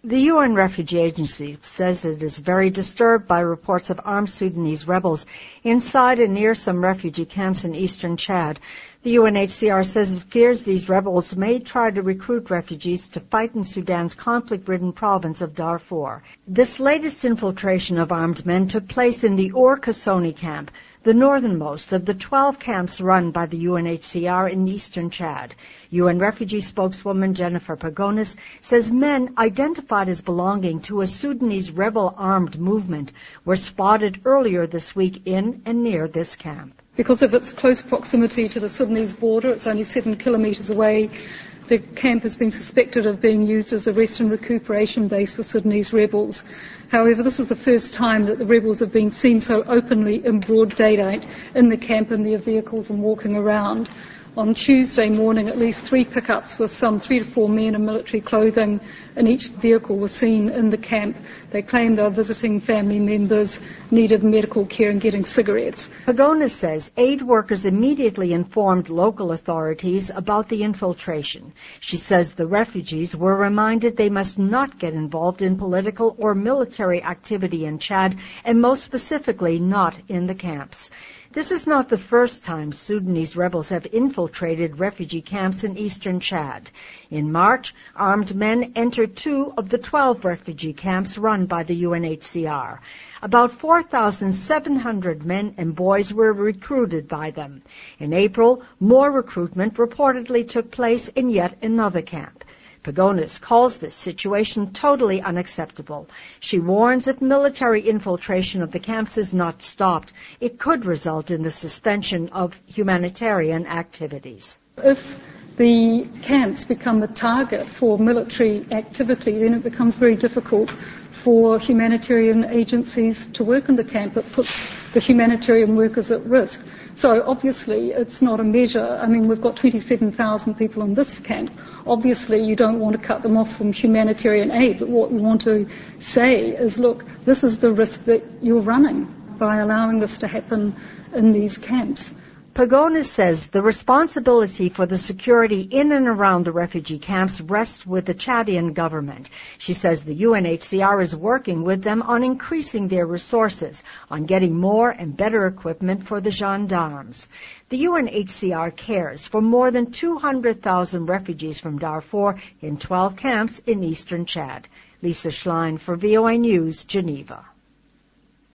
The UN Refugee Agency says it is very disturbed by reports of armed Sudanese rebels inside and near some refugee camps in eastern Chad. The UNHCR says it fears these rebels may try to recruit refugees to fight in Sudan's conflict-ridden province of Darfur. This latest infiltration of armed men took place in the Or Kasoni camp, the northernmost of the 12 camps run by the UNHCR in eastern Chad. UN refugee spokeswoman Jennifer Pagonis says men identified as belonging to a Sudanese rebel armed movement were spotted earlier this week in and near this camp. Because of its close proximity to the Sudanese border, it's only 7 kilometres away, the camp has been suspected of being used as a rest and recuperation base for Sudanese rebels. However, this is the first time that the rebels have been seen so openly in broad daylight in the camp in their vehicles and walking around. On Tuesday morning, at least 3 pickups with some 3 to 4 men in military clothing in each vehicle were seen in the camp. They claimed they were visiting family members, needed medical care and getting cigarettes. Pagonis says aid workers immediately informed local authorities about the infiltration. She says the refugees were reminded they must not get involved in political or military activity in Chad, and most specifically not in the camps. This is not the first time Sudanese rebels have infiltrated refugee camps in eastern Chad. In March, armed men entered 2 of the 12 refugee camps run by the UNHCR. About 4,700 men and boys were recruited by them. In April, more recruitment reportedly took place in yet another camp. Pagonis calls this situation totally unacceptable. She warns if military infiltration of the camps is not stopped, it could result in the suspension of humanitarian activities. If the camps become the target for military activity, then it becomes very difficult for humanitarian agencies to work in the camp. It puts the humanitarian workers at risk. So obviously it's not a measure. I mean, we've got 27,000 people in this camp. Obviously you don't want to cut them off from humanitarian aid, but what we want to say is, look, this is the risk that you're running by allowing this to happen in these camps. Pagonis says the responsibility for the security in and around the refugee camps rests with the Chadian government. She says the UNHCR is working with them on increasing their resources, on getting more and better equipment for the gendarmes. The UNHCR cares for more than 200,000 refugees from Darfur in 12 camps in eastern Chad. Lisa Schlein for VOA News, Geneva.